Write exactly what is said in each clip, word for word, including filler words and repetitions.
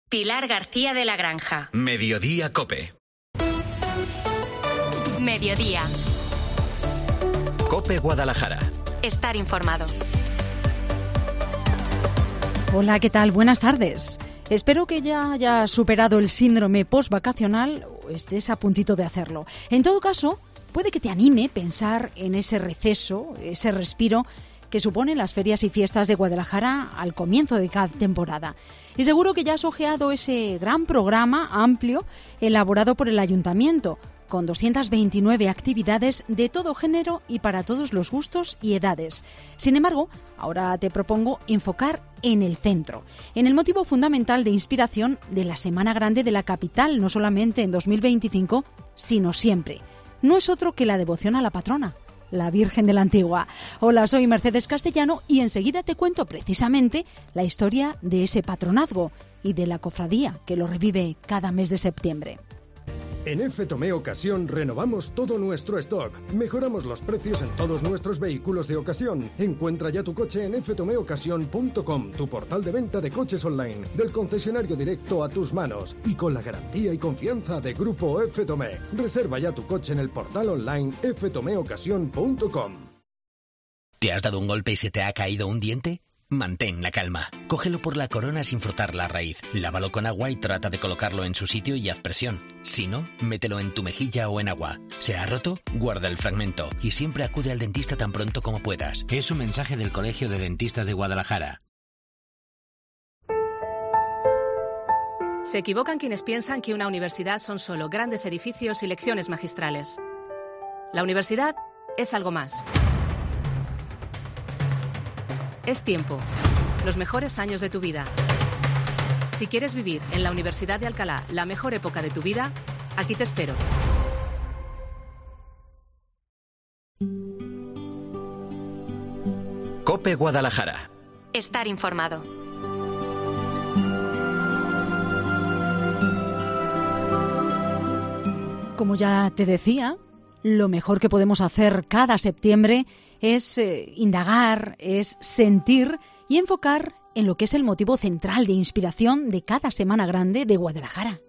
Pilar García de la Granja. Mediodía COPE. Mediodía. COPE Guadalajara. Estar informado. Hola, ¿qué tal? Buenas tardes. Espero que ya hayas superado el síndrome postvacacional o estés a puntito de hacerlo. En todo caso, puede que te anime pensar en ese receso, ese respiro que suponen las ferias y fiestas de Guadalajara al comienzo de cada temporada. Y seguro que ya has ojeado ese gran programa amplio elaborado por el Ayuntamiento, con doscientas veintinueve actividades de todo género y para todos los gustos y edades. Sin embargo, ahora te propongo enfocar en el centro, en el motivo fundamental de inspiración de la Semana Grande de la capital, no solamente en dos mil veinticinco, sino siempre. No es otro que la devoción a la patrona, la Virgen de la Antigua. Hola, soy Mercedes Castellano y enseguida te cuento precisamente la historia de ese patronazgo y de la cofradía que lo revive cada mes de septiembre. En F. Tomé Ocasión renovamos todo nuestro stock. Mejoramos los precios en todos nuestros vehículos de ocasión. Encuentra ya tu coche en f tome ocasión punto com, tu portal de venta de coches online, del concesionario directo a tus manos y con la garantía y confianza de Grupo F. Tomé. Reserva ya tu coche en el portal online f tome ocasión punto com. ¿Te has dado un golpe y se te ha caído un diente? Mantén la calma. Cógelo por la corona sin frotar la raíz. Lávalo con agua y trata de colocarlo en su sitio y haz presión. Si no, mételo en tu mejilla o en agua. ¿Se ha roto? Guarda el fragmento y siempre acude al dentista tan pronto como puedas. Es un mensaje del Colegio de Dentistas de Guadalajara. Se equivocan quienes piensan que una universidad son solo grandes edificios y lecciones magistrales. La universidad es algo más. Es tiempo, los mejores años de tu vida. Si quieres vivir en la Universidad de Alcalá la mejor época de tu vida, aquí te espero. COPE Guadalajara. Estar informado. Como ya te decía, lo mejor que podemos hacer cada septiembre es eh, indagar, es sentir y enfocar en lo que es el motivo central de inspiración de cada Semana Grande de Guadalajara.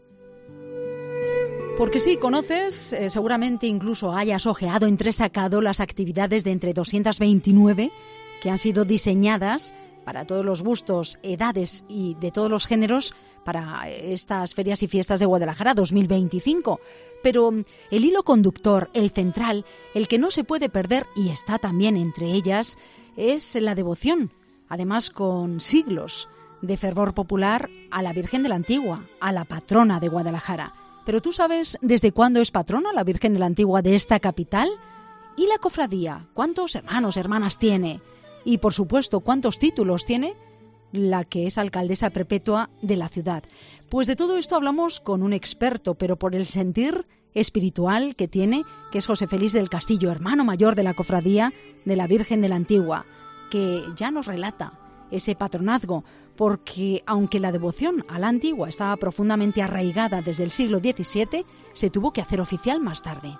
Porque si conoces, eh, seguramente incluso hayas ojeado, entresacado las actividades de entre doscientas veintinueve que han sido diseñadas para todos los gustos, edades y de todos los géneros para estas ferias y fiestas de Guadalajara dos mil veinticinco. Pero el hilo conductor, el central, el que no se puede perder y está también entre ellas, es la devoción, además con siglos de fervor popular a la Virgen de la Antigua, a la patrona de Guadalajara. Pero ¿tú sabes desde cuándo es patrona la Virgen de la Antigua de esta capital? ¿Y la cofradía? ¿Cuántos hermanos, hermanas tiene? Y, por supuesto, ¿cuántos títulos tiene la que es alcaldesa perpetua de la ciudad? Pues de todo esto hablamos con un experto, pero por el sentir espiritual que tiene, que es José Félix del Castillo, hermano mayor de la cofradía de la Virgen de la Antigua, que ya nos relata ese patronazgo, porque aunque la devoción a la Antigua estaba profundamente arraigada desde el siglo diecisiete, se tuvo que hacer oficial más tarde.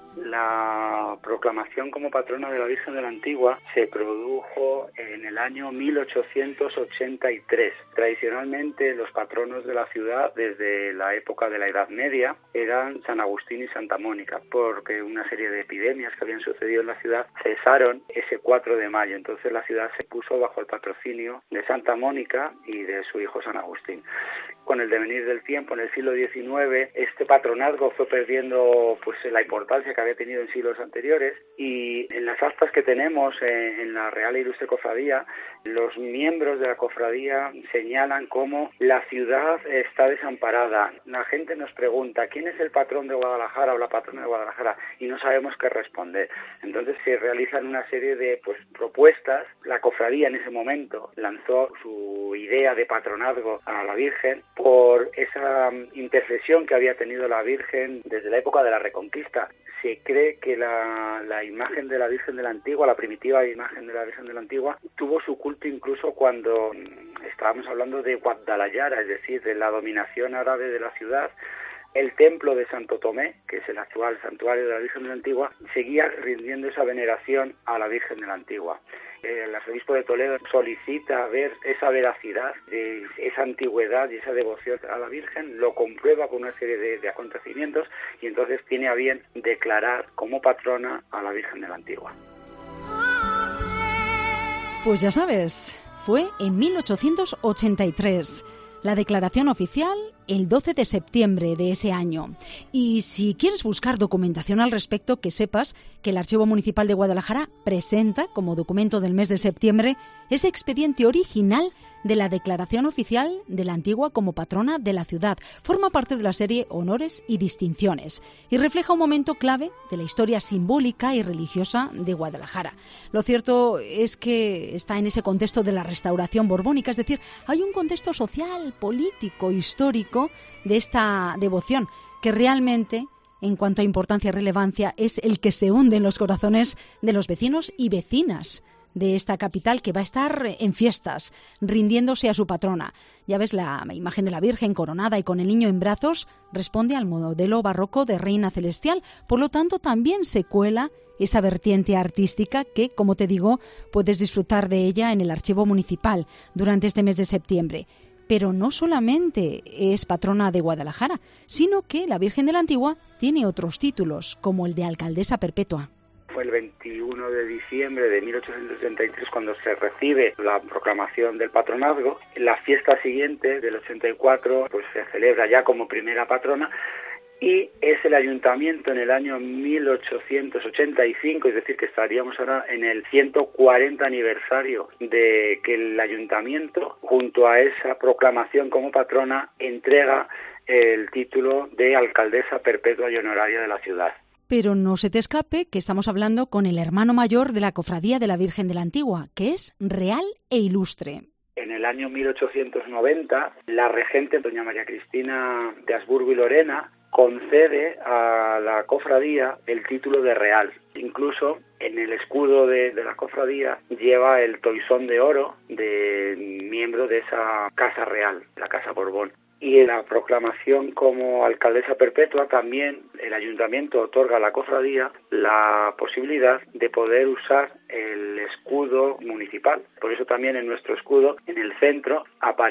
La proclamación como patrona de la Virgen de la Antigua se produjo en el año mil ochocientos ochenta y tres. Tradicionalmente los patronos de la ciudad desde la época de la Edad Media eran San Agustín y Santa Mónica, porque una serie de epidemias que habían sucedido en la ciudad cesaron ese cuatro de mayo. Entonces la ciudad se puso bajo el patrocinio de Santa Mónica y de su hijo San Agustín. Con el devenir del tiempo, en el siglo diecinueve, este patronazgo fue perdiendo pues la importancia que había tenido en siglos anteriores, y en las actas que tenemos eh, en la Real e Ilustre Cofradía, los miembros de la cofradía señalan cómo la ciudad está desamparada. La gente nos pregunta ¿quién es el patrón de Guadalajara o la patrona de Guadalajara? Y no sabemos qué responder. Entonces se realizan una serie de pues propuestas. La cofradía en ese momento lanzó su idea de patronazgo a la Virgen por esa intercesión que había tenido la Virgen desde la época de la Reconquista. Se cree que la, la imagen de la Virgen de la Antigua, la primitiva imagen de la Virgen de la Antigua, tuvo su culto incluso cuando estábamos hablando de Guadalajara, es decir, de la dominación árabe de la ciudad. el templo de Santo Tomé, que es el actual santuario de la Virgen de la Antigua, seguía rindiendo esa veneración a la Virgen de la Antigua. El arzobispo de Toledo solicita ver esa veracidad, de esa antigüedad y esa devoción a la Virgen, lo comprueba con una serie de, de acontecimientos y entonces tiene a bien declarar como patrona a la Virgen de la Antigua. Pues ya sabes, fue en mil ochocientos ochenta y tres. La declaración oficial el doce de septiembre de ese año. Y si quieres buscar documentación al respecto, que sepas que el Archivo Municipal de Guadalajara presenta como documento del mes de septiembre ese expediente original de la declaración oficial de la Antigua como patrona de la ciudad. Forma parte de la serie Honores y Distinciones y refleja un momento clave de la historia simbólica y religiosa de Guadalajara. Lo cierto es que está en ese contexto de la restauración borbónica, es decir, hay un contexto social, político, histórico de esta devoción que realmente, en cuanto a importancia y relevancia, es el que se hunde en los corazones de los vecinos y vecinas de esta capital, que va a estar en fiestas, rindiéndose a su patrona. Ya ves, la imagen de la Virgen coronada y con el niño en brazos responde al modelo barroco de Reina Celestial. Por lo tanto, también se cuela esa vertiente artística que, como te digo, puedes disfrutar de ella en el Archivo Municipal durante este mes de septiembre. Pero no solamente es patrona de Guadalajara, sino que la Virgen de la Antigua tiene otros títulos, como el de alcaldesa perpetua. Fue el veintiuno de diciembre de mil ochocientos ochenta y tres cuando se recibe la proclamación del patronazgo. La fiesta siguiente, del ochenta y cuatro, pues se celebra ya como primera patrona, y es el ayuntamiento en el año mil ochocientos ochenta y cinco, es decir, que estaríamos ahora en el ciento cuarenta aniversario de que el ayuntamiento, junto a esa proclamación como patrona, entrega el título de alcaldesa perpetua y honoraria de la ciudad. Pero no se te escape que estamos hablando con el hermano mayor de la Cofradía de la Virgen de la Antigua, que es real e ilustre. En el año mil ochocientos noventa, la regente, doña María Cristina de Habsburgo y Lorena, concede a la cofradía el título de real. Incluso en el escudo de, de la cofradía lleva el toisón de oro de miembro de esa casa real, la Casa Borbón. Y en la proclamación como alcaldesa perpetua también el ayuntamiento otorga a la cofradía la posibilidad de poder usar el escudo municipal. Por eso también en nuestro escudo, en el centro,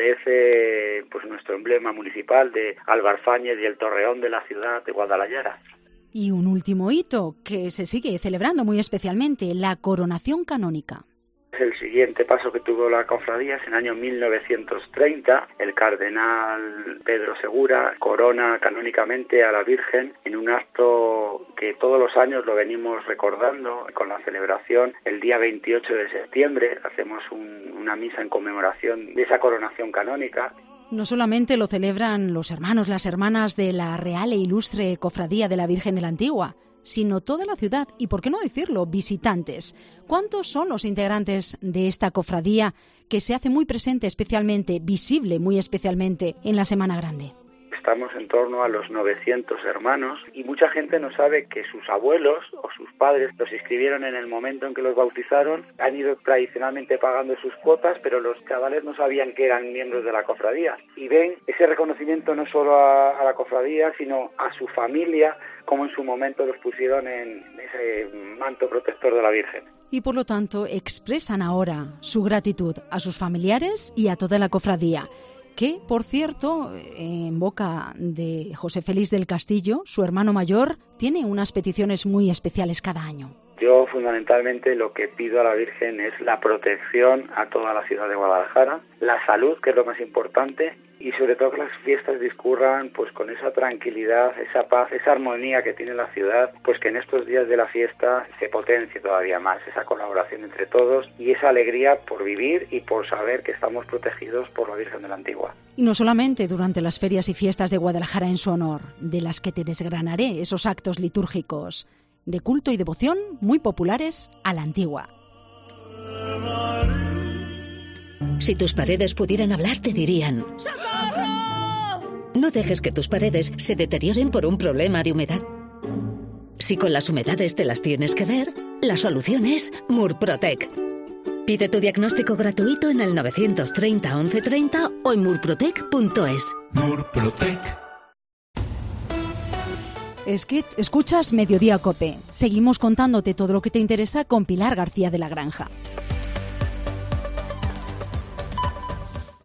aparece pues nuestro emblema municipal de Albarfáñez y el torreón de la ciudad de Guadalajara. Y un último hito que se sigue celebrando muy especialmente, la coronación canónica. El siguiente paso que tuvo la cofradía es en el año mil novecientos treinta. El cardenal Pedro Segura corona canónicamente a la Virgen en un acto que todos los años lo venimos recordando con la celebración el día veintiocho de septiembre. Hacemos un, una misa en conmemoración de esa coronación canónica. No solamente lo celebran los hermanos, las hermanas de la Real e Ilustre Cofradía de la Virgen de la Antigua, sino toda la ciudad y, por qué no decirlo, visitantes. ¿Cuántos son los integrantes de esta cofradía que se hace muy presente, especialmente, visible muy especialmente en la Semana Grande? Estamos en torno a los novecientos hermanos y mucha gente no sabe que sus abuelos o sus padres los inscribieron en el momento en que los bautizaron, han ido tradicionalmente pagando sus cuotas, pero los chavales no sabían que eran miembros de la cofradía. Y ven ese reconocimiento no solo a, a la cofradía, sino a su familia, como en su momento los pusieron en ese manto protector de la Virgen. Y por lo tanto expresan ahora su gratitud a sus familiares y a toda la cofradía, que, por cierto, en boca de José Félix del Castillo, su hermano mayor, tiene unas peticiones muy especiales cada año. Yo fundamentalmente lo que pido a la Virgen es la protección a toda la ciudad de Guadalajara, la salud, que es lo más importante, y sobre todo que las fiestas discurran pues con esa tranquilidad, esa paz, esa armonía que tiene la ciudad, pues que en estos días de la fiesta se potencie todavía más esa colaboración entre todos y esa alegría por vivir y por saber que estamos protegidos por la Virgen de la Antigua. Y no solamente durante las ferias y fiestas de Guadalajara en su honor, de las que te desgranaré esos actos litúrgicos de culto y devoción muy populares a la Antigua. Si tus paredes pudieran hablar, te dirían: ¡socorro! No dejes que tus paredes se deterioren por un problema de humedad. Si con las humedades te las tienes que ver, la solución es Murprotec. Pide tu diagnóstico gratuito en el novecientos treinta once treinta o en murprotec punto es. Murprotec. Es que escuchas Mediodía Cope. Seguimos contándote todo lo que te interesa con Pilar García de la Granja.